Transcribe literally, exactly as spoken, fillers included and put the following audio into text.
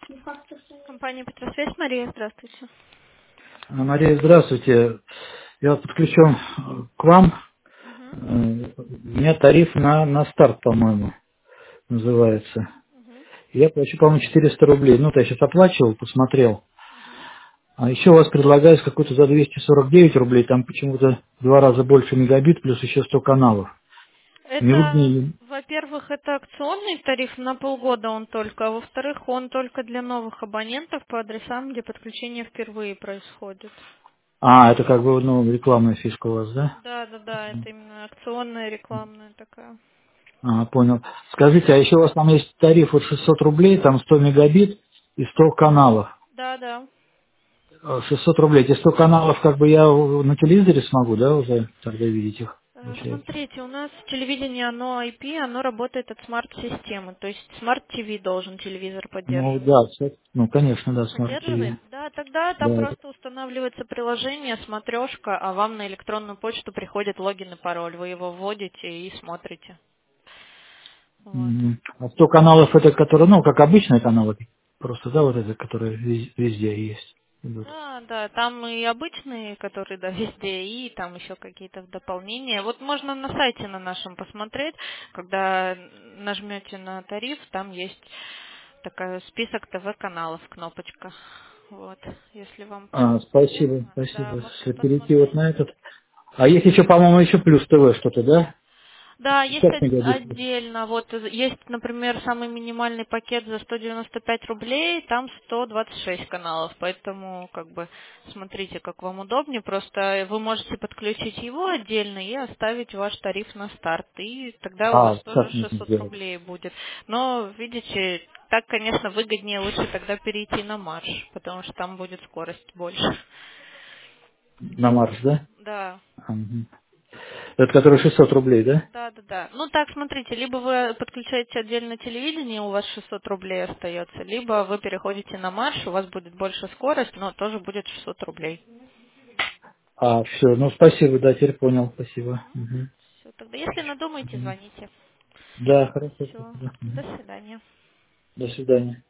Компания Петросвязь, Мария, здравствуйте. А, Мария, здравствуйте. Я вот подключен э, к вам. Э, Мгм. У меня тариф на, на старт, по-моему, называется. Мгм. Я плачу, по-моему, четыреста рублей. Ну, то я сейчас оплачивал, посмотрел. Мгм. А еще у вас предлагают какой-то за двести сорок девять рублей. Там почему-то в два раза больше мегабит, плюс еще сто каналов. Это, Минутный... во-первых, это акционный тариф на полгода он только, а во-вторых, он только для новых абонентов по адресам, где подключение впервые происходит. А, это как бы, ну, рекламная фишка у вас, да? Да, да, да, это именно акционная, рекламная такая. А, понял. Скажите, а еще у вас там есть тариф вот шестьсот рублей, там сто мегабит и сто каналов. Да, да. Э, шестьсот рублей. Эти сто каналов как бы я у- на телевизоре смогу, да, уже тогда видеть их, Э, получается? Смотрите, у нас телевидение, оно ай пи, оно работает от смарт-системы, то есть смарт-ти ви должен телевизор Ну поддерживать. да, кстати, ну конечно, да, смарт ти ви. Поддерживает? Да, тогда там Да, это- просто устанавливается приложение, смотрешка, а вам на электронную почту приходит логин и пароль. Вы его вводите и смотрите. Вот. мгм. А сто каналов это, которые, ну, как обычные каналы, просто, да, вот это, которые вез- везде есть. Идут. Да, да, там и обычные, которые, да, везде, и там еще какие-то дополнения. Вот можно на сайте на нашем посмотреть, когда нажмете на тариф, там есть такой список ТВ-каналов, кнопочка. Вот, если вам А, спасибо, интересно, да, спасибо. можете Если перейти вот посмотреть. на этот. А есть еще, по-моему, еще плюс ТВ что-то, да? Да, есть пятьдесят от- мегабит. отдельно. Вот э, есть, например, самый минимальный пакет за сто девяносто пять рублей, там сто двадцать шесть каналов, поэтому как бы смотрите, как вам удобнее. Просто вы можете подключить его отдельно и оставить ваш тариф на старт, и тогда у вас А, тоже как можно шестьсот сделать? рублей будет. Но, видите, так, конечно, выгоднее лучше тогда перейти на марш, потому что там будет скорость больше. На марш, да? Да. Мгм. Это который шестьсот рублей, да? Да, да, да. Ну так, смотрите, либо вы подключаете отдельно телевидение, у вас шестьсот рублей остается, либо вы переходите на марш, у вас будет больше скорость, но тоже будет шестьсот рублей. А, все, ну спасибо, да, теперь понял, спасибо. Мгм. Все, тогда если надумаете, Мгм. звоните. Да, хорошо, Все, спасибо. до Мгм. свидания. До свидания.